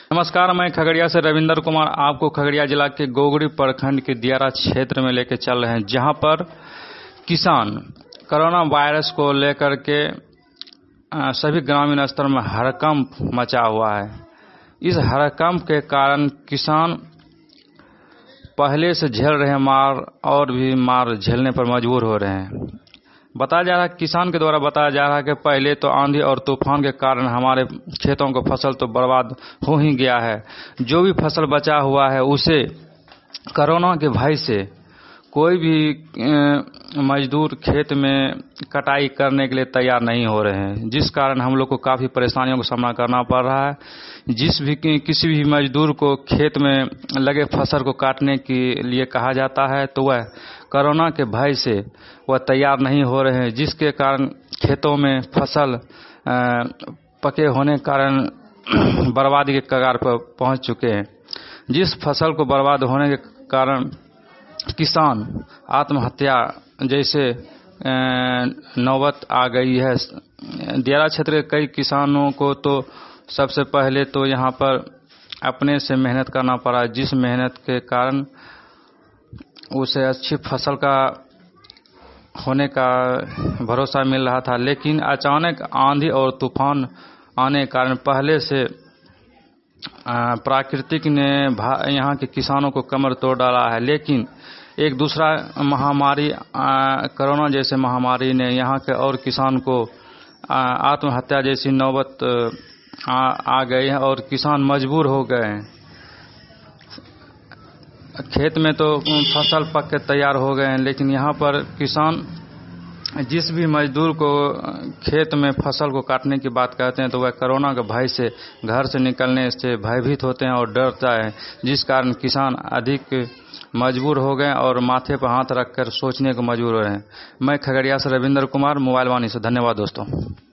नमस्कार, मैं खगड़िया से रविंदर कुमार आपको खगड़िया जिला के गोगरी प्रखंड के दियारा क्षेत्र में लेकर चल रहे हैं, जहां पर किसान कोरोना वायरस को लेकर के सभी ग्रामीण स्तर में हड़कंप मचा हुआ है। इस हड़कंप के कारण किसान पहले से झेल रहे मार और भी मार झेलने पर मजबूर हो रहे हैं। बताया जा रहा है, किसान के द्वारा बताया जा रहा है कि पहले तो आंधी और तूफान के कारण हमारे खेतों को फसल तो बर्बाद हो ही गया है। जो भी फसल बचा हुआ है उसे कोरोना के भय से कोई भी मजदूर खेत में कटाई करने के लिए तैयार नहीं हो रहे हैं, जिस कारण हम लोग को काफ़ी परेशानियों का सामना करना पड़ रहा है। किसी भी मजदूर को खेत में लगे फसल को काटने के लिए कहा जाता है तो वह कोरोना के भय से वह तैयार नहीं हो रहे हैं, जिसके कारण खेतों में फसल पके होने के कारण बर्बादी के कगार पर पहुंच चुके हैं। जिस फसल को बर्बाद होने के कारण किसान आत्महत्या जैसे नौबत आ गई है। दियारा क्षेत्र के कई किसानों को तो सबसे पहले तो यहाँ पर अपने से मेहनत करना पड़ा, जिस मेहनत के कारण उसे अच्छी फसल का होने का भरोसा मिल रहा था, लेकिन अचानक आंधी और तूफान आने के कारण पहले से प्राकृतिक ने यहाँ के किसानों को कमर तोड़ डाला है। लेकिन एक दूसरा महामारी कोरोना जैसे महामारी ने यहाँ के और किसान को आत्महत्या जैसी नौबत आ गई है और किसान मजबूर हो गए हैं। खेत में तो फसल पक के तैयार हो गए हैं, लेकिन यहाँ पर किसान जिस भी मजदूर को खेत में फसल को काटने की बात कहते हैं तो वह कोरोना के भय से घर से निकलने से भयभीत होते हैं और डरता है, जिस कारण किसान अधिक मजबूर हो गए और माथे पर हाथ रखकर सोचने को मजबूर हो रहे हैं। मैं खगड़िया से रविंदर कुमार, मोबाइल वाणी से। धन्यवाद दोस्तों।